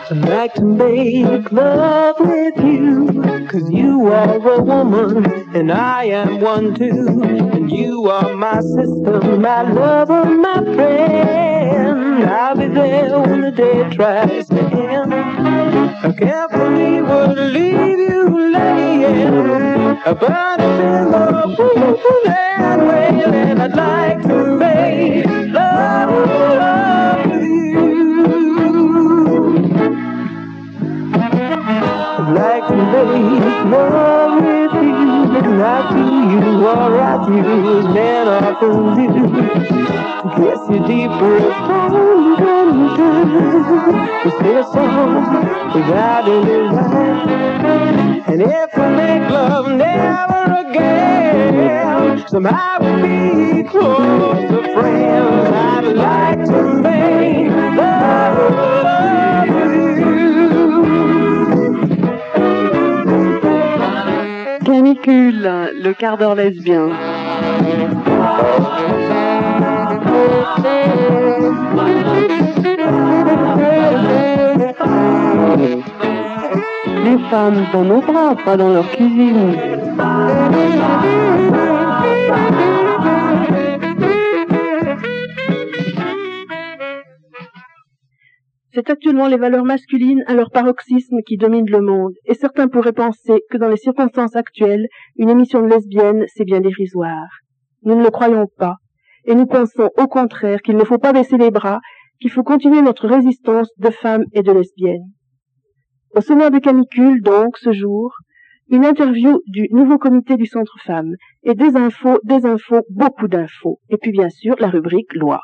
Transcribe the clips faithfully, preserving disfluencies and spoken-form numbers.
I'd like to make love with you, 'cause you are a woman and I am one too, and you are my sister, my lover, my friend. I'll be there when the day tries to end. I care for me would leave you laying, but if in the pool and wailing, I'd like to make love, love with you. I'd like to make love with you, not to you or at you, as men often do. Kiss you deeper upon the to sing a song without any rhyme. And if we make love never again, somehow we'll be closer friends. I'd like to make love, love with you. Canicule, le quart d'heure lesbien. Les femmes dans nos bras, pas dans leur cuisine. C'est actuellement les valeurs masculines à leur paroxysme qui dominent le monde, et certains pourraient penser que dans les circonstances actuelles, une émission de lesbienne, c'est bien dérisoire. Nous ne le croyons pas, et nous pensons au contraire qu'il ne faut pas baisser les bras, qu'il faut continuer notre résistance de femmes et de lesbiennes. Au sommaire de Canicule, donc, ce jour, une interview du nouveau comité du Centre Femmes, et des infos, des infos, beaucoup d'infos, et puis bien sûr la rubrique Loi.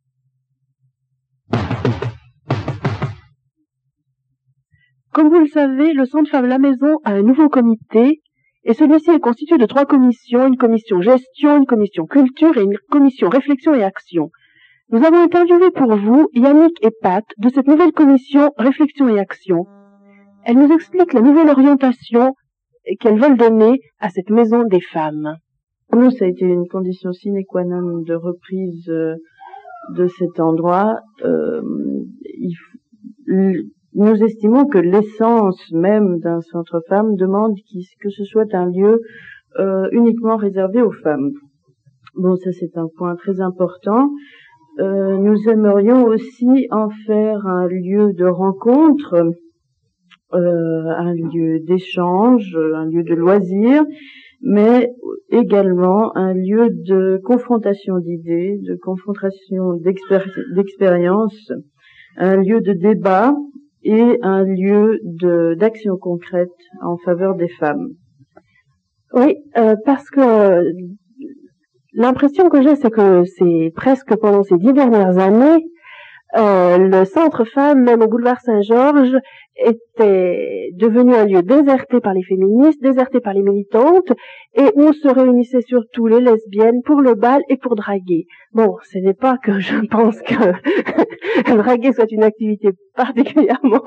Comme vous le savez, le Centre Femmes La Maison a un nouveau comité, et celui-ci est constitué de trois commissions, une commission gestion, une commission culture et une commission réflexion et action. Nous avons interviewé pour vous Yannick et Pat de cette nouvelle commission réflexion et action. Elles nous expliquent la nouvelle orientation qu'elles veulent donner à cette maison des femmes. Pour nous, ça a été une condition sine qua non de reprise euh, de cet endroit. Euh, il, nous estimons que l'essence même d'un centre femmes demande que ce soit un lieu euh, uniquement réservé aux femmes. Bon, ça c'est un point très important. Euh, nous aimerions aussi en faire un lieu de rencontre, euh, un lieu d'échange, un lieu de loisir, mais également un lieu de confrontation d'idées, de confrontation d'expéri- d'expériences, un lieu de débat et un lieu de, d'action concrète en faveur des femmes. Oui, euh, parce que euh, l'impression que j'ai, c'est que c'est presque pendant ces dix dernières années, euh, le Centre Femmes, même au boulevard Saint-Georges, était devenu un lieu déserté par les féministes, déserté par les militantes, et où se réunissaient surtout les lesbiennes pour le bal et pour draguer. Bon, ce n'est pas que je pense que draguer soit une activité particulièrement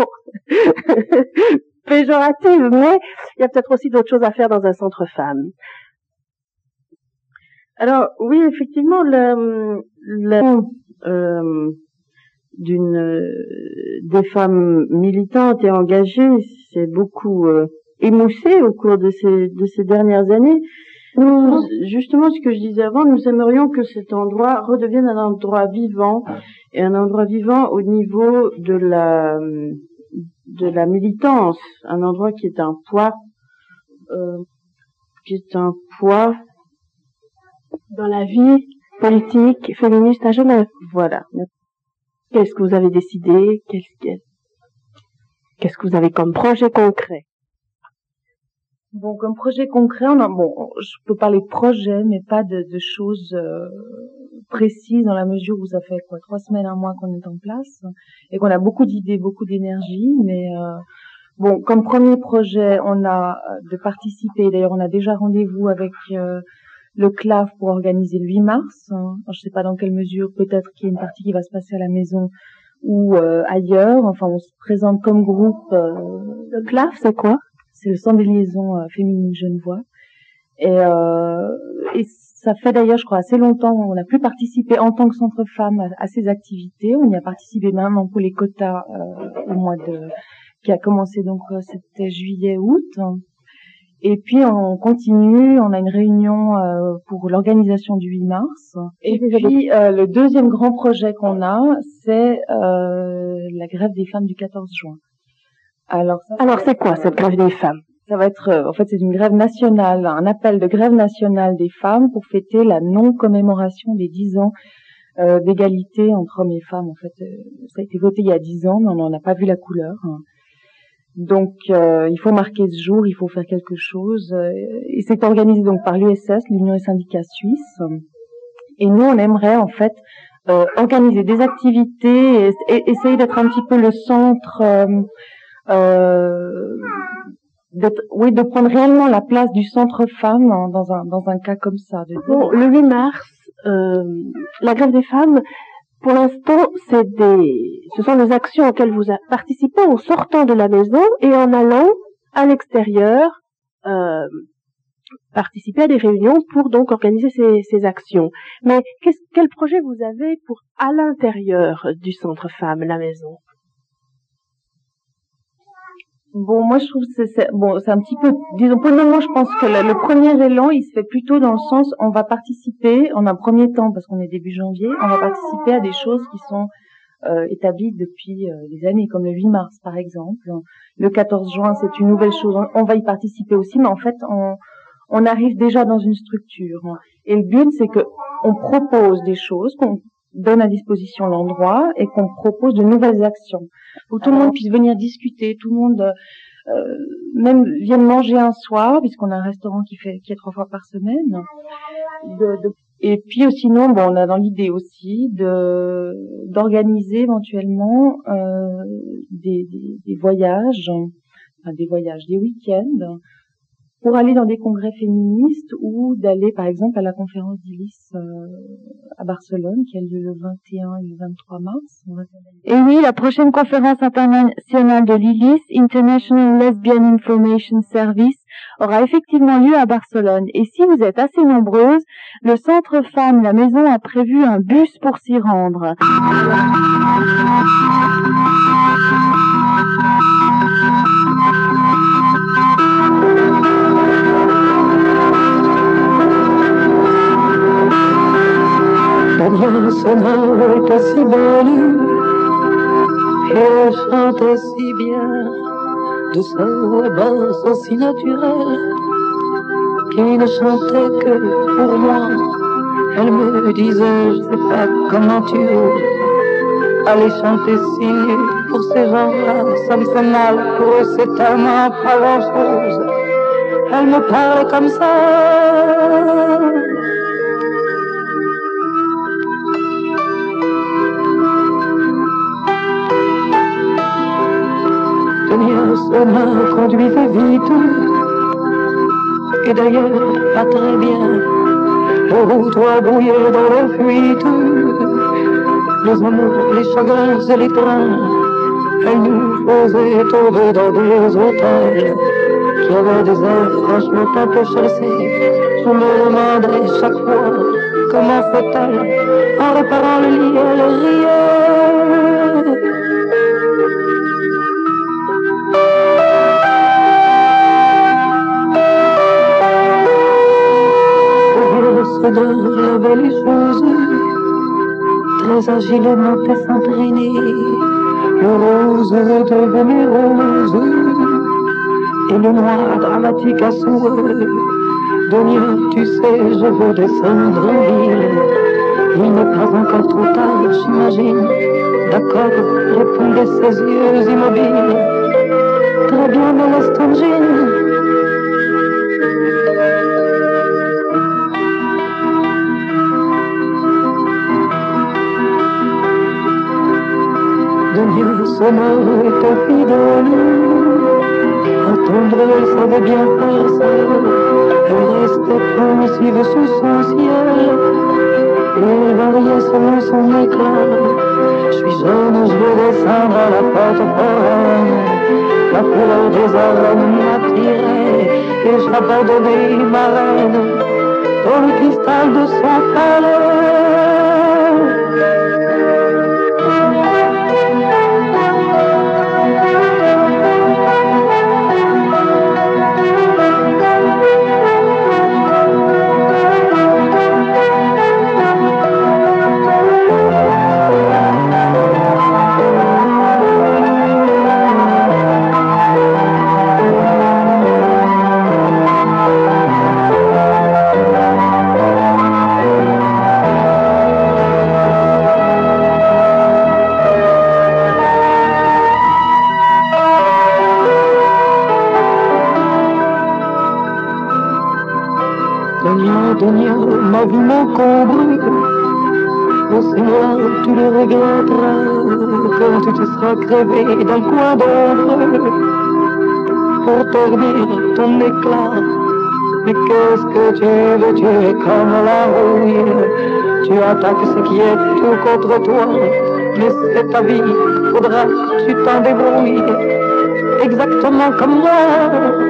péjorative, mais il y a peut-être aussi d'autres choses à faire dans un centre femmes. Alors, oui, effectivement, le, le euh, d'une euh, des femmes militantes et engagées s'est beaucoup euh, émoussé au cours de ces de ces dernières années. Nous, justement, ce que je disais avant, nous aimerions que cet endroit redevienne un endroit vivant, et un endroit vivant au niveau de la de la militance, un endroit qui est un poids, euh, qui est un poids dans la vie politique féministe à Genève. Voilà. Qu'est-ce que vous avez décidé? Qu'est-ce que, qu'est-ce que vous avez comme projet concret? Bon, comme projet concret, on a, bon, je peux parler de projet, mais pas de, de choses euh, précises dans la mesure où ça fait quoi, trois semaines, un mois qu'on est en place et qu'on a beaucoup d'idées, beaucoup d'énergie. Mais euh, bon, comme premier projet, on a de participer. D'ailleurs, on a déjà rendez-vous avec euh, le C L A F pour organiser le huit mars. Hein. Je sais pas dans quelle mesure, peut-être qu'il y a une partie qui va se passer à la maison ou euh, ailleurs. Enfin, on se présente comme groupe. Euh, le C L A F, c'est quoi? C'est le Centre des liaisons euh, féminines genevois. Et, euh, et Ça fait d'ailleurs, je crois, assez longtemps, on n'a plus participé en tant que centre femmes à, à ces activités. On y a participé maintenant pour les quotas euh, au mois de, qui a commencé donc euh, c'était juillet, août. Et puis on continue, on a une réunion euh, pour l'organisation du huit mars. Et puis euh, le deuxième grand projet qu'on a, c'est euh, la grève des femmes du quatorze juin. Alors, ça, Alors c'est quoi cette grève des femmes? Ça va être, euh, en fait, c'est une grève nationale, un appel de grève nationale des femmes pour fêter la non-commémoration des dix ans euh, d'égalité entre hommes et femmes. En fait, euh, ça a été voté il y a dix ans, mais on n'en a pas vu la couleur. Hein. Donc, euh, il faut marquer ce jour, il faut faire quelque chose. Euh, et c'est organisé donc par l'U S S, l'Union des syndicats suisses. Et nous, on aimerait en fait euh, organiser des activités et, et essayer d'être un petit peu le centre, euh, euh, d'être, oui, de prendre réellement la place du centre femme hein, dans un dans un cas comme ça. De... Bon, le huit mars, euh, la grève des femmes. Pour l'instant, c'est des, ce sont des actions auxquelles vous participez en sortant de la maison et en allant à l'extérieur euh, participer à des réunions pour donc organiser ces, ces actions. Mais qu'est-ce, quel projet vous avez pour à l'intérieur du centre femmes, la maison? Bon, moi je trouve que c'est, c'est bon, c'est un petit peu, disons pour le moment, je pense que le, le premier élan, il se fait plutôt dans le sens, on va participer en un premier temps parce qu'on est début janvier, on va participer à des choses qui sont euh, établies depuis euh, des années, comme le huit mars par exemple. Le quatorze juin, c'est une nouvelle chose, on, on va y participer aussi, mais en fait, on, on arrive déjà dans une structure. Et le but, c'est que on propose des choses, qu'on donne à disposition l'endroit et qu'on propose de nouvelles actions où tout le monde puisse venir discuter, tout le monde euh, même vienne manger un soir puisqu'on a un restaurant qui fait qui est trois fois par semaine. De, de, et puis sinon, bon, on a dans l'idée aussi de d'organiser éventuellement euh, des, des, des voyages, enfin des voyages, des week-ends pour aller dans des congrès féministes ou d'aller, par exemple, à la conférence d'Ilis euh, à Barcelone, qui a lieu le vingt et un et le vingt-trois mars. Et oui, la prochaine conférence internationale de l'Ilis, International Lesbian Information Service, aura effectivement lieu à Barcelone. Et si vous êtes assez nombreuses, le Centre Femmes La Maison a prévu un bus pour s'y rendre. Combien sonore était si belle, et elle chantait si bien, douceur et basse aussi naturelle, qui ne chantait que pour moi. Elle me disait, je sais pas comment tu es, aller chanter si nu pour ces gens-là, ça me fait mal, pour eux c'est tellement pas grand-chose. Elle me parlait comme ça. Ça m'a conduisait vite, et d'ailleurs pas très bien. Le routoir brouillait dans la fuite, les amours, les chagrins et les trains. Elle nous faisait tomber dans des hôtels qui avaient des airs franchement un peu chassés. Je me demandais chaque fois comment fait-elle en réparant le lit, elle riait. De lever les choses, très agilement et s'entraîner, le rose est devenu rose, et le noir dramatique à souhait. Donia, tu sais, je veux descendre en ville, il n'est pas encore trop tard, j'imagine. D'accord, répondait ses yeux immobiles, très bien, mais laisse ton jean. Son mort était fidèle, attendre elle savait bien faire ça, elle restait pensive sous son ciel, et variait selon son éclat. Je suis jeune, je veux descendre à la porte foraine, la couleur des arènes m'attirait, et j'abandonnais ma reine, dans le cristal de son palais. Donia, ma vie m'encombre. L'océan, tu le regretteras quand tu te seras crevé d'un coin d'ombre pour ternir ton éclat. Mais qu'est-ce que tu veux, tu es comme la rouille. Tu attaques ce qui est tout contre toi. Mais c'est ta vie, faudra que tu t'en débrouilles. Exactement comme moi.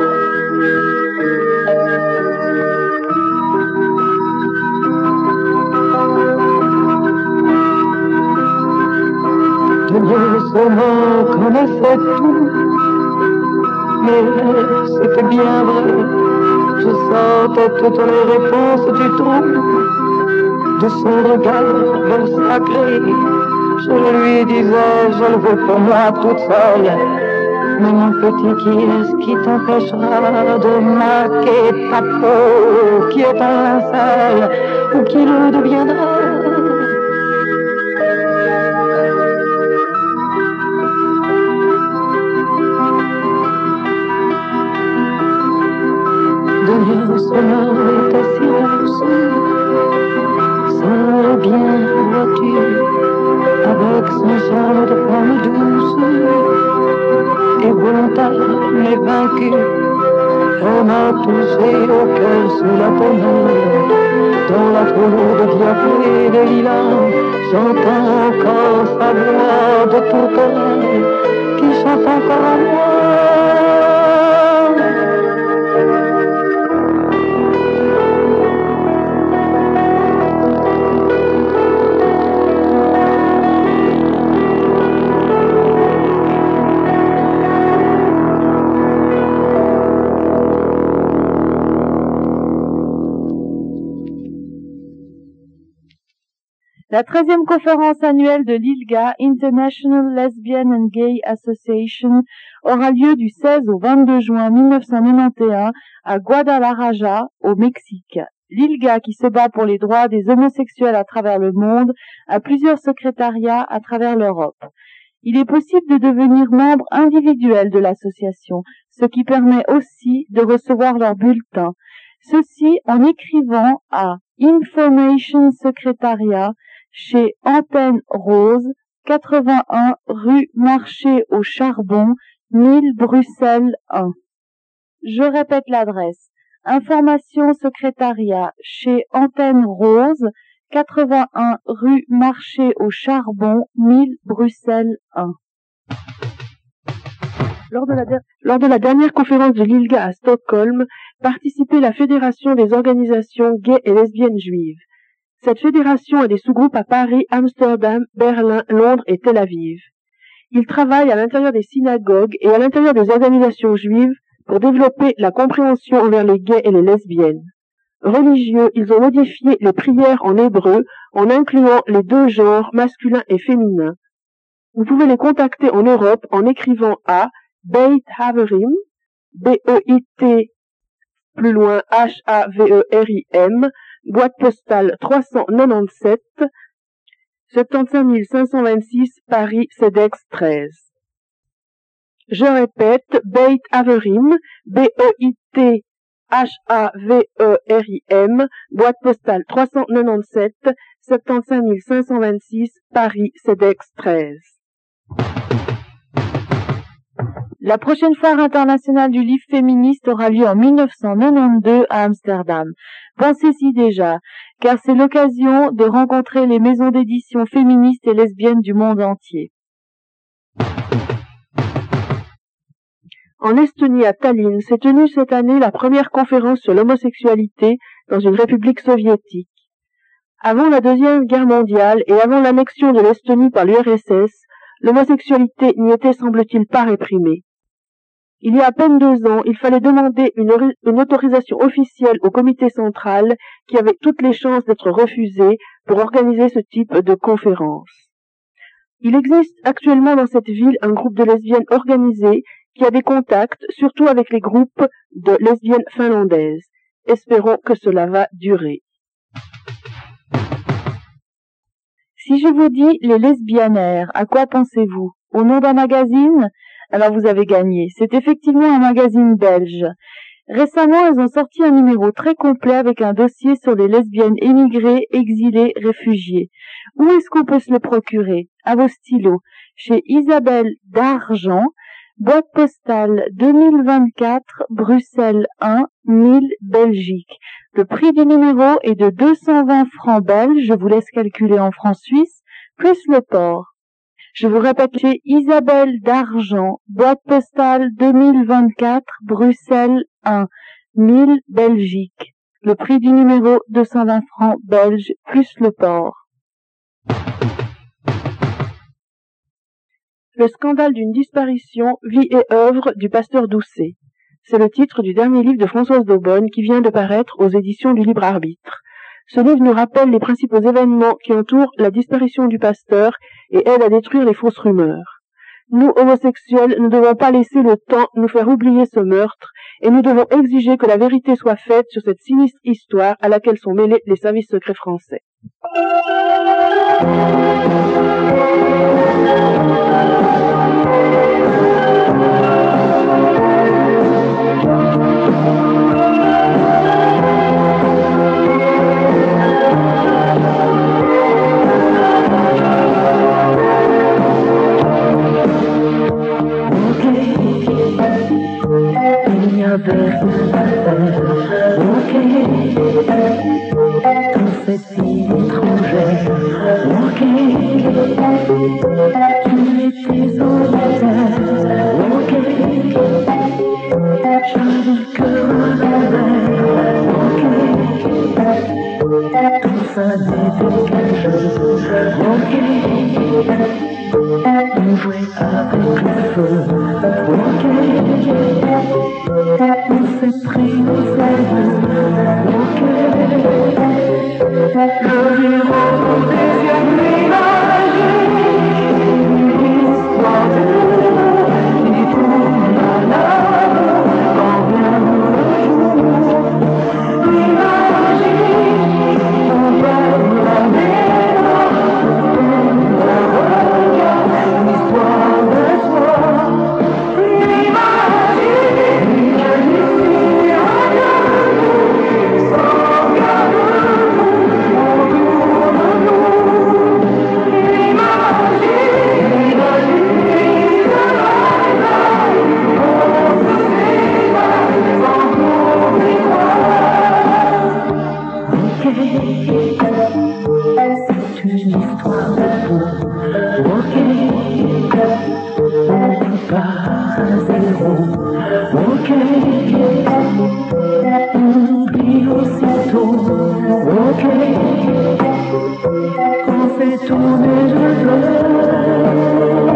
Seulement connaissait tout, mais c'était bien vrai. Je sentais toutes les réponses du trou de son regard vers sacré. Je lui disais, je le veux pour moi toute seule. Mais mon petit, qui est-ce qui t'empêchera de marquer ta peau, qui est un linceul ou qui le deviendra? Son âme était si rousse, sans bien vois-tu, avec son charme de femme douce, et volontaire mais vaincue, elle m'a touché au cœur sous la tonnelle, dans la trop lourde diaphée des lilas, j'entends encore sa voix de tourterelle, qui chante encore à moi. La treizième conférence annuelle de l'I L G A, International Lesbian and Gay Association, aura lieu du seize au vingt-deux juin mille neuf cent quatre-vingt-onze à Guadalajara, au Mexique. L'I L G A, qui se bat pour les droits des homosexuels à travers le monde, a plusieurs secrétariats à travers l'Europe. Il est possible de devenir membre individuel de l'association, ce qui permet aussi de recevoir leur bulletin. Ceci en écrivant à Information Secretariat chez Antenne Rose, quatre-vingt-un rue Marché au Charbon, mille Bruxelles un. Je répète l'adresse. Information Secrétariat chez Antenne Rose, quatre-vingt-un rue Marché au Charbon, mille Bruxelles un. Lors de, la der- lors de la dernière conférence de l'I L G A à Stockholm, participait la Fédération des organisations gays et lesbiennes juives. Cette fédération a des sous-groupes à Paris, Amsterdam, Berlin, Londres et Tel Aviv. Ils travaillent à l'intérieur des synagogues et à l'intérieur des organisations juives pour développer la compréhension envers les gays et les lesbiennes. Religieux, ils ont modifié les prières en hébreu en incluant les deux genres masculin et féminin. Vous pouvez les contacter en Europe en écrivant à Beit Haverim, B E I T, plus loin H A V E R I M, boîte postale trois cent quatre-vingt-dix-sept, soixante-quinze mille cinq cent vingt-six, Paris, CEDEX treize. Je répète, Beit Haverim, B E I T H A V E R I M, boîte postale trois cent quatre-vingt-dix-sept, soixante-quinze mille cinq cent vingt-six, Paris, CEDEX treize. La prochaine foire internationale du livre féministe aura lieu en mille neuf cent quatre-vingt-douze à Amsterdam. Pensez-y déjà, car c'est l'occasion de rencontrer les maisons d'édition féministes et lesbiennes du monde entier. En Estonie, à Tallinn, s'est tenue cette année la première conférence sur l'homosexualité dans une république soviétique. Avant la Deuxième Guerre mondiale et avant l'annexion de l'Estonie par l'U R S S, l'homosexualité n'y était, semble-t-il, pas réprimée. Il y a à peine deux ans, il fallait demander une, une autorisation officielle au comité central qui avait toutes les chances d'être refusée pour organiser ce type de conférence. Il existe actuellement dans cette ville un groupe de lesbiennes organisées qui a des contacts, surtout avec les groupes de lesbiennes finlandaises. Espérons que cela va durer. Si je vous dis les lesbianaires, à quoi pensez-vous? Au nom d'un magazine? Alors vous avez gagné. C'est effectivement un magazine belge. Récemment, elles ont sorti un numéro très complet avec un dossier sur les lesbiennes émigrées, exilées, réfugiées. Où est-ce qu'on peut se le procurer? À vos stylos. Chez Isabelle d'Argent, boîte postale deux mille vingt-quatre, Bruxelles un, mille, Belgique. Le prix du numéro est de deux cent vingt francs belges, je vous laisse calculer en francs suisses, plus le port. Je vous répète, chez Isabelle d'Argent, boîte postale deux mille vingt-quatre, Bruxelles un, mille, Belgique. Le prix du numéro, deux cent vingt francs belges, plus le port. Le scandale d'une disparition, vie et œuvre du pasteur Doucet. C'est le titre du dernier livre de Françoise d'Aubonne qui vient de paraître aux éditions du Libre Arbitre. Ce livre nous rappelle les principaux événements qui entourent la disparition du pasteur et aide à détruire les fausses rumeurs. Nous, homosexuels, ne devons pas laisser le temps nous faire oublier ce meurtre et nous devons exiger que la vérité soit faite sur cette sinistre histoire à laquelle sont mêlés les services secrets français. Ok, dans cette ville étrangère. Ok, tu étais solitaire. Ok, j'avais le cœur à l'envers. Ok, tout ça n'était qu'un jeu. Ok, on jouait avec le feu. Ok, on s'est pris au sérieux. Ok, le héros des yeux ménagés, l'histoire de qui tourne à l'âme quand vient le jour. L'imagine, on perd la mémoire, on la regarde, l'histoire de soi. C'est une histoire d'amour. Ok, on part à zéro. Ok, on oublie aussitôt. Ok, on fait tourner le fleur.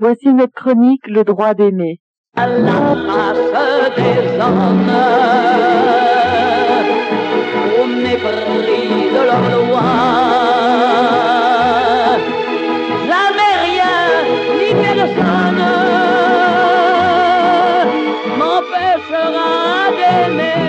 Voici notre chronique Le droit d'aimer. À la face des hommes, au mépris de leurs lois, jamais rien ni personne m'empêchera d'aimer.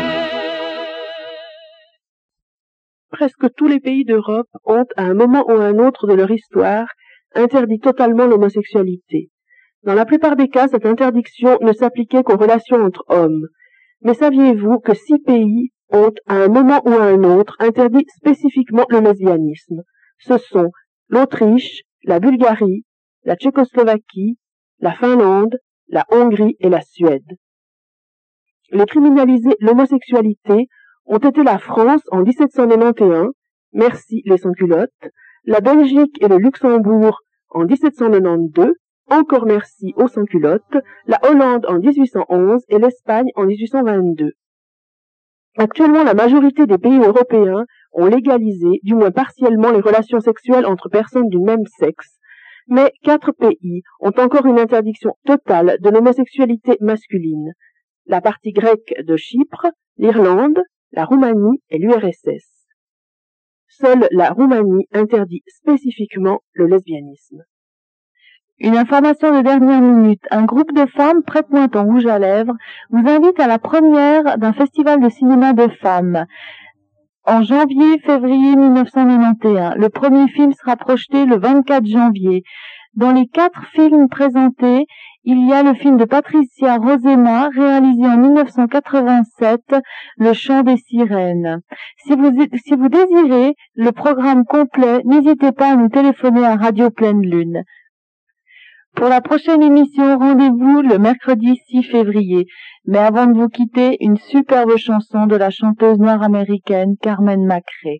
Presque tous les pays d'Europe ont, à un moment ou à un autre de leur histoire, interdit totalement l'homosexualité. Dans la plupart des cas, cette interdiction ne s'appliquait qu'aux relations entre hommes. Mais saviez-vous que six pays ont, à un moment ou à un autre, interdit spécifiquement le lesbianisme? Ce sont l'Autriche, la Bulgarie, la Tchécoslovaquie, la Finlande, la Hongrie et la Suède. Les criminaliser l'homosexualité ont été la France en dix-sept cent quatre-vingt-onze, merci les sans-culottes, la Belgique et le Luxembourg en dix-sept cent quatre-vingt-douze, encore merci aux sans-culottes, la Hollande en dix-huit cent onze et l'Espagne en dix-huit cent vingt-deux. Actuellement, la majorité des pays européens ont légalisé, du moins partiellement, les relations sexuelles entre personnes du même sexe, mais quatre pays ont encore une interdiction totale de l'homosexualité masculine. La partie grecque de Chypre, l'Irlande, la Roumanie et l'U R S S. Seule la Roumanie interdit spécifiquement le lesbianisme. Une information de dernière minute. Un groupe de femmes, Prête-moi ton rouge à lèvres, vous invite à la première d'un festival de cinéma de femmes. En janvier-février mille neuf cent quatre-vingt-onze. Le premier film sera projeté le vingt-quatre janvier. Dans les quatre films présentés, il y a le film de Patricia Rozema, réalisé en mille neuf cent quatre-vingt-sept, Le chant des sirènes. Si vous, si vous désirez le programme complet, n'hésitez pas à nous téléphoner à Radio Pleine Lune. Pour la prochaine émission, rendez-vous le mercredi six février. Mais avant de vous quitter, une superbe chanson de la chanteuse noire américaine Carmen McRae.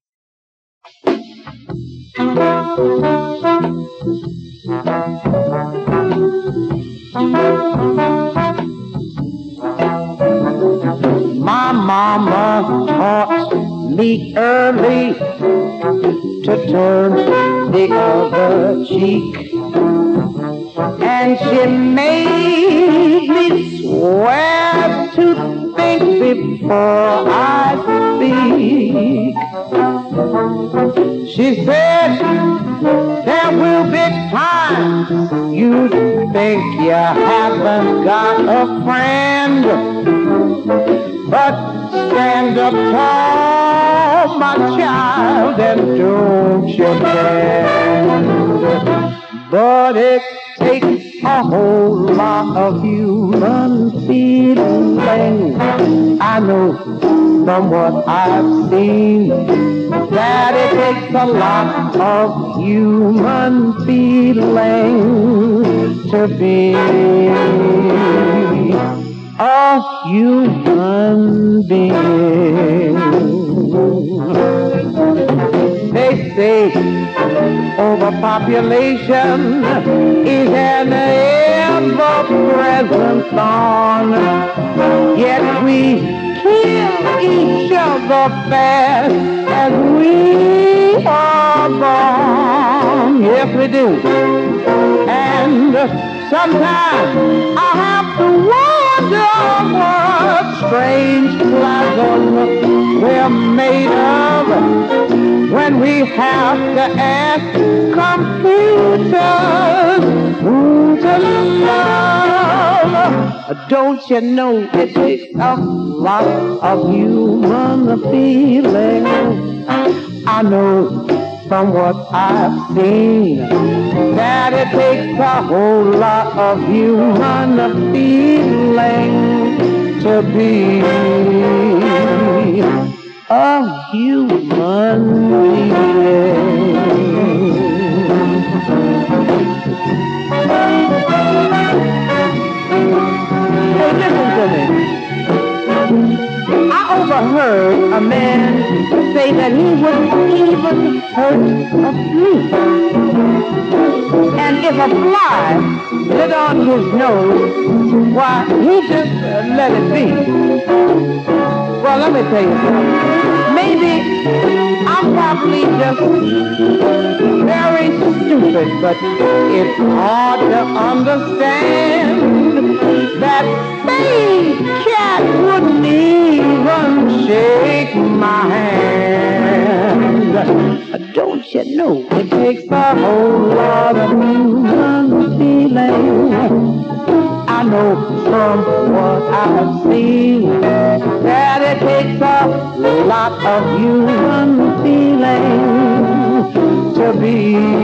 My mama taught me early to turn the other cheek, and she made me swear to think before I speak. She said there will be times you think you haven't got a friend, but stand up tall, my child, and don't you bend. But it takes a whole lot of human feeling. I know from what I've seen that it takes a lot of human feeling to be a human being. They say overpopulation is an ever-present thorn, yet we kill each other fast as we are born. Yes, we do. And sometimes I have to wonder what strange plasm we're made of when we have to ask computers who to love. Don't you know it takes a lot of human feeling? I know from what I've seen that it takes a whole lot of human feeling to be a human being. Hey, listen to me. I overheard a man say that he wouldn't even hurt a flea. And if a fly lit on his nose, why, he just uh, let it be. Well, let me tell you something. Maybe I'm probably just very stupid, but it's hard to understand that fake cat wouldn't even shake my hand. Don't you know it takes a whole lot of human feeling? I know from what I've seen that it takes a lot of human feeling to be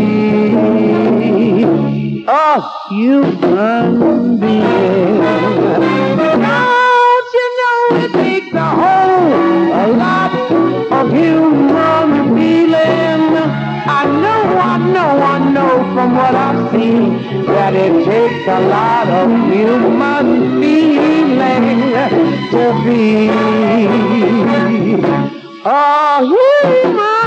a human being. Don't you know it takes a whole a lot of human feeling? I know, I know, I know from what I've seen that it takes a lot of human feeling to be a human